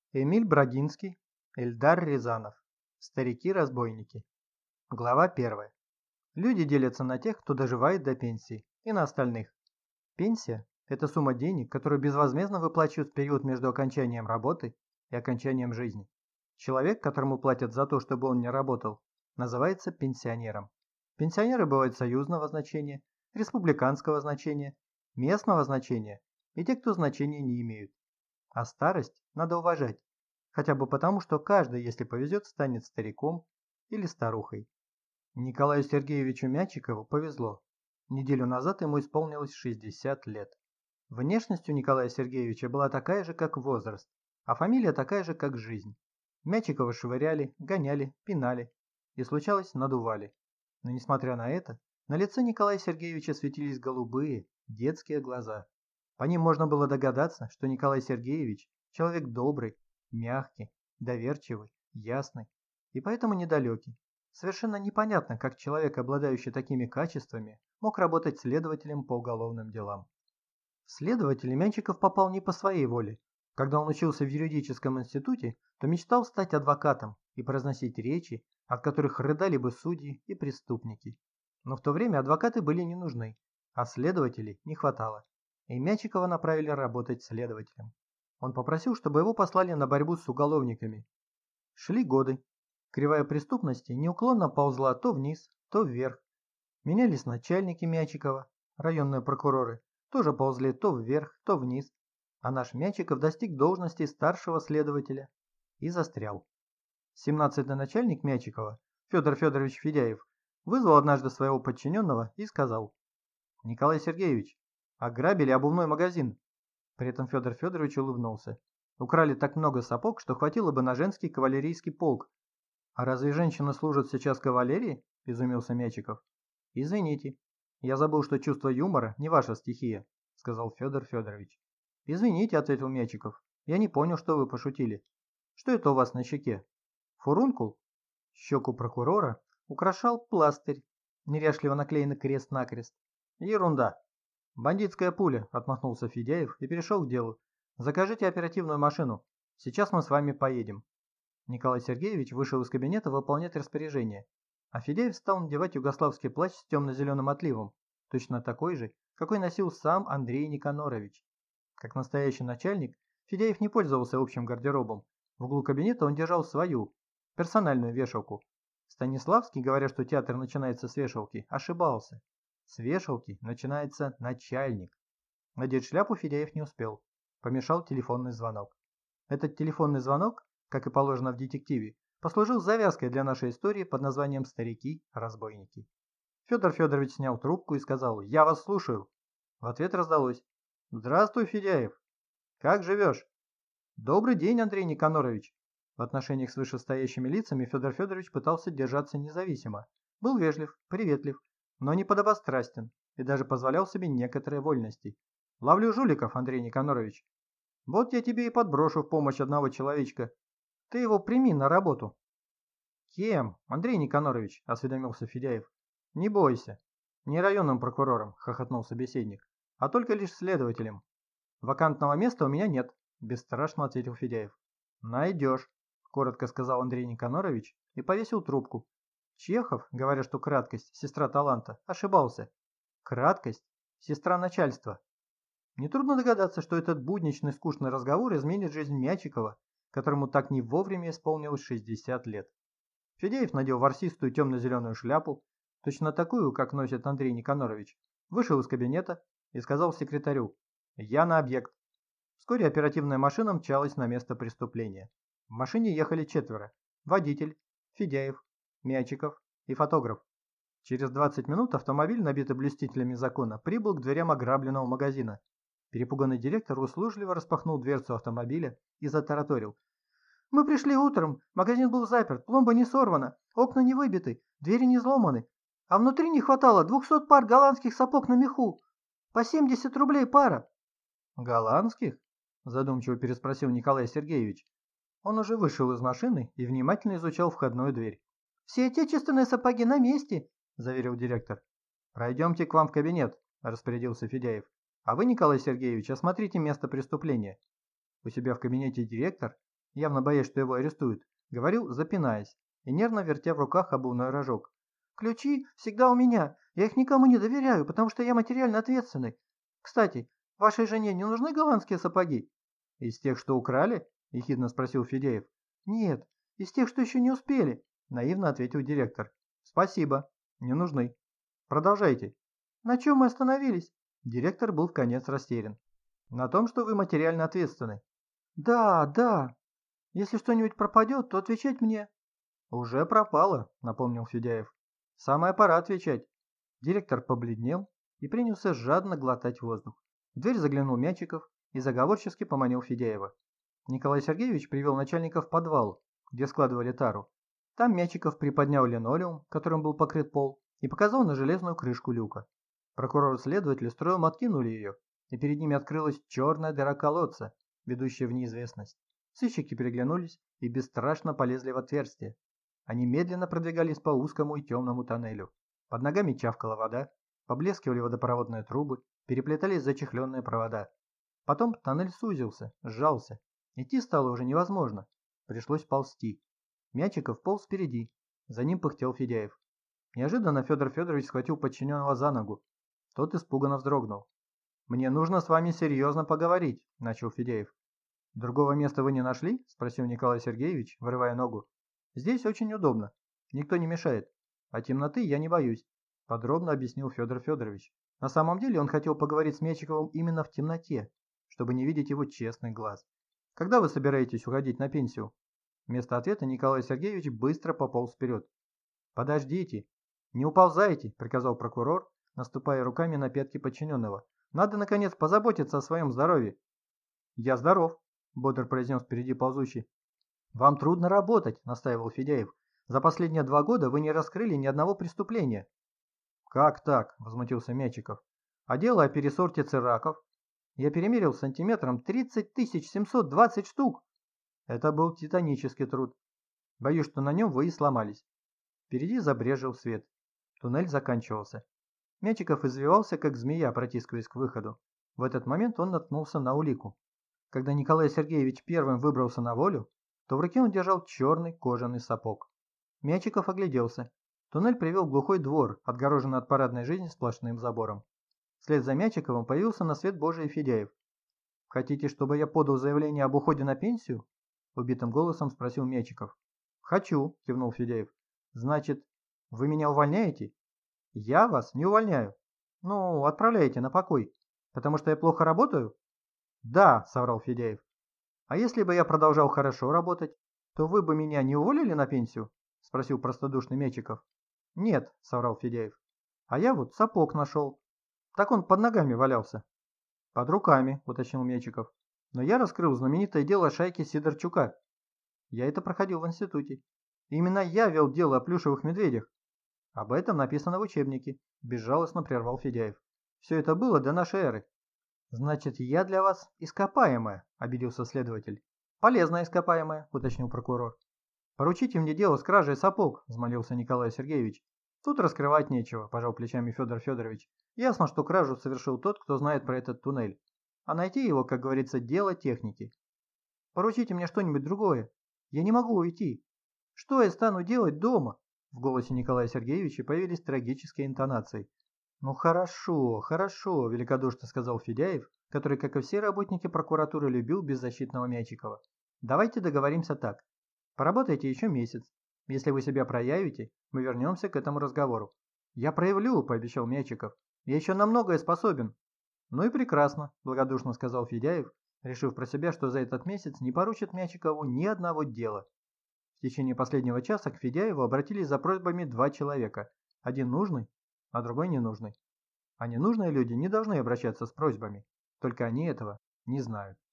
Эмиль Брагинский, Эльдар Рязанов. Старики-разбойники. Глава 1. Люди делятся на тех, кто доживает до пенсии, и на остальных. Пенсия – это сумма денег, которую безвозмездно выплачивают в период между окончанием работы и окончанием жизни. Человек, которому платят за то, чтобы он не работал, называется пенсионером. Пенсионеры бывают союзного значения, республиканского значения, местного значения и те, кто значения не имеют. А старость надо уважать, хотя бы потому, что каждый, если повезет, станет стариком или старухой. Николаю Сергеевичу Мячикову повезло. Неделю назад ему исполнилось 60 лет. Внешность у Николая Сергеевича была такая же, как возраст, а фамилия такая же, как жизнь. Мячикова швыряли, гоняли, пинали и, случалось, надували. Но, несмотря на это, на лице Николая Сергеевича светились голубые, детские глаза. По ним можно было догадаться, что Николай Сергеевич – человек добрый, мягкий, доверчивый, ясный и поэтому недалекий. Совершенно непонятно, как человек, обладающий такими качествами, мог работать следователем по уголовным делам. В следователи Мячиков попал не по своей воле. Когда он учился в юридическом институте, то мечтал стать адвокатом и произносить речи, от которых рыдали бы судьи и преступники. Но в то время адвокаты были не нужны, а следователей не хватало. И Мячикова направили работать следователем. Он попросил, чтобы его послали на борьбу с уголовниками. Шли годы. Кривая преступности неуклонно ползла то вниз, то вверх. Менялись начальники Мячикова, районные прокуроры, тоже ползли то вверх, то вниз. А наш Мячиков достиг должности старшего следователя и застрял. 17-й начальник Мячикова, Федор Федорович Федяев, вызвал однажды своего подчиненного и сказал: «Николай Сергеевич, ограбили обувной магазин». При этом Федор Федорович улыбнулся. Украли так много сапог, что хватило бы на женский кавалерийский полк. «А разве женщины служат сейчас кавалерии?» – изумился Мячиков. «Извините, я забыл, что чувство юмора не ваша стихия», – сказал Федор Федорович. «Извините», – ответил Мячиков, – «я не понял, что вы пошутили. Что это у вас на щеке? Фурункул?» Щеку прокурора украшал пластырь, неряшливо наклеенный крест-накрест. «Ерунда!» «Бандитская пуля», – отмахнулся Федяев и перешел к делу. «Закажите оперативную машину. Сейчас мы с вами поедем». Николай Сергеевич вышел из кабинета выполнять распоряжение, а Федяев стал надевать югославский плащ с темно-зеленым отливом, точно такой же, какой носил сам Андрей Никанорович. Как настоящий начальник, Федяев не пользовался общим гардеробом. В углу кабинета он держал свою, персональную вешалку. Станиславский, говоря, что театр начинается с вешалки, ошибался. С вешалки начинается начальник. Надеть шляпу Федяев не успел. Помешал телефонный звонок. Этот телефонный звонок, как и положено в детективе, послужил завязкой для нашей истории под названием «Старики-разбойники». Федор Федорович снял трубку и сказал: «Я вас слушаю». В ответ раздалось: «Здравствуй, Федяев. Как живешь?» «Добрый день, Андрей Никанорович». В отношениях с вышестоящими лицами Федор Федорович пытался держаться независимо. Был вежлив, приветлив, но не подобострастен и даже позволял себе некоторые вольности. «Ловлю жуликов, Андрей Никанорович. Вот я тебе и подброшу в помощь одного человечка. Ты его прими на работу». «Кем, Андрей Никанорович?» – осведомился Федяев. «Не бойся. Не районным прокурором», – хохотнул собеседник, – «а только лишь следователем». «Вакантного места у меня нет», – бесстрашно ответил Федяев. «Найдешь», – коротко сказал Андрей Никанорович и повесил трубку. Чехов, говоря, что краткость – сестра таланта, ошибался. Краткость – сестра начальства. Нетрудно догадаться, что этот будничный скучный разговор изменит жизнь Мячикова, которому так не вовремя исполнилось 60 лет. Федяев надел ворсистую темно-зеленую шляпу, точно такую, как носит Андрей Никанорович, вышел из кабинета и сказал секретарю: «Я на объект». Вскоре оперативная машина мчалась на место преступления. В машине ехали четверо: водитель, Федяев, Мячиков и фотограф. Через 20 минут автомобиль, набитый блюстителями закона, прибыл к дверям ограбленного магазина. Перепуганный директор услужливо распахнул дверцу автомобиля и затараторил: «Мы пришли утром, магазин был заперт, пломба не сорвана, окна не выбиты, двери не взломаны, а внутри не хватало 200 пар голландских сапог на меху. По 70 рублей пара». «Голландских?» – задумчиво переспросил Николай Сергеевич. Он уже вышел из машины и внимательно изучал входную дверь. «Все отечественные сапоги на месте», – заверил директор. «Пройдемте к вам в кабинет», – распорядился Федяев. «А вы, Николай Сергеевич, осмотрите место преступления». У себя в кабинете директор явно боясь, что его арестуют, говорил, запинаясь, и нервно вертя в руках обувной рожок. «Ключи всегда у меня. Я их никому не доверяю, потому что я материально ответственный. Кстати, вашей жене не нужны голландские сапоги?» «Из тех, что украли?» – ехидно спросил Федеев. «Нет, из тех, что еще не успели», – наивно ответил директор. «Спасибо, не нужны. Продолжайте». «На чем мы остановились?» Директор был вконец растерян. «На том, что вы материально ответственны». «Да, да. Если что-нибудь пропадет, то отвечать мне». «Уже пропало», – напомнил Федяев. «Самое пора отвечать». Директор побледнел и принялся жадно глотать воздух. В дверь заглянул Мячиков и заговорчески поманил Федяева. Николай Сергеевич привел начальника в подвал, где складывали тару. Там Мячиков приподнял линолеум, которым был покрыт пол, и показал на железную крышку люка. Прокурор и следователь строем откинули ее, и перед ними открылась черная дыра колодца, ведущая в неизвестность. Сыщики переглянулись и бесстрашно полезли в отверстие. Они медленно продвигались по узкому и темному тоннелю. Под ногами чавкала вода, поблескивали водопроводные трубы, переплетались зачехленные провода. Потом тоннель сузился, сжался. Идти стало уже невозможно. Пришлось ползти. Мячиков полз впереди. За ним пыхтел Федяев. Неожиданно Федор Федорович схватил подчиненного за ногу. Тот испуганно вздрогнул. «Мне нужно с вами серьезно поговорить», – начал Федяев. «Другого места вы не нашли?» – спросил Николай Сергеевич, вырывая ногу. «Здесь очень удобно. Никто не мешает. А темноты я не боюсь», – подробно объяснил Федор Федорович. На самом деле он хотел поговорить с Мячиковым именно в темноте, чтобы не видеть его честный глаз. «Когда вы собираетесь уходить на пенсию?» Вместо ответа Николай Сергеевич быстро пополз вперед. «Подождите! Не уползайте!» – приказал прокурор, наступая руками на пятки подчиненного. «Надо, наконец, позаботиться о своем здоровье». «Я здоров», – бодро произнес впереди ползущий. «Вам трудно работать», – настаивал Федяев. «За последние 2 года вы не раскрыли ни одного преступления». «Как так?» – возмутился Мячиков. «А дело о пересорте цираков? Я перемерил сантиметром 30 720 штук. Это был титанический труд. Боюсь, что на нем вы и сломались». Впереди забрезжил свет. Туннель заканчивался. Мячиков извивался, как змея, протискиваясь к выходу. В этот момент он наткнулся на улику. Когда Николай Сергеевич первым выбрался на волю, то в руке он держал черный кожаный сапог. Мячиков огляделся. Туннель привел в глухой двор, отгороженный от парадной жизни сплошным забором. Вслед за Мячиковым появился на свет Божий Федяев. «Хотите, чтобы я подал заявление об уходе на пенсию?» – убитым голосом спросил Мячиков. «Хочу», – кивнул Федяев. «Значит, вы меня увольняете?» «Я вас не увольняю. Ну, отправляете на покой. Потому что я плохо работаю?» «Да», – соврал Федяев. «А если бы я продолжал хорошо работать, то вы бы меня не уволили на пенсию?» – спросил простодушный Мячиков. «Нет», – соврал Федяев. «А я вот сапог нашел. Так он под ногами валялся». «Под руками», – уточнил Мячиков. «Но я раскрыл знаменитое дело шайки Сидорчука. Я это проходил в институте. Именно я вел дело о плюшевых медведях. Об этом написано в учебнике», – безжалостно прервал Федяев. «Все это было до нашей эры». «Значит, я для вас ископаемая», – обиделся следователь. «Полезная ископаемая», – уточнил прокурор. «Поручите мне дело с кражей сапог», – взмолился Николай Сергеевич. «Тут раскрывать нечего», – пожал плечами Федор Федорович. «Ясно, что кражу совершил тот, кто знает про этот туннель. А найти его, как говорится, дело техники. Поручите мне что-нибудь другое. Я не могу уйти. Что я стану делать дома?» В голосе Николая Сергеевича появились трагические интонации. «Ну хорошо, хорошо», – великодушно сказал Федяев, который, как и все работники прокуратуры, любил беззащитного Мячикова. «Давайте договоримся так. Поработайте еще месяц. Если вы себя проявите, мы вернемся к этому разговору». «Я проявлю», – пообещал Мячиков. «Я еще на многое способен». «Ну и прекрасно», – благодушно сказал Федяев, решив про себя, что за этот месяц не поручит Мячикову ни одного дела. В течение последнего часа к Федяеву обратились за просьбами 2 человека. Один нужный, а другой ненужный. А ненужные люди не должны обращаться с просьбами, только они этого не знают.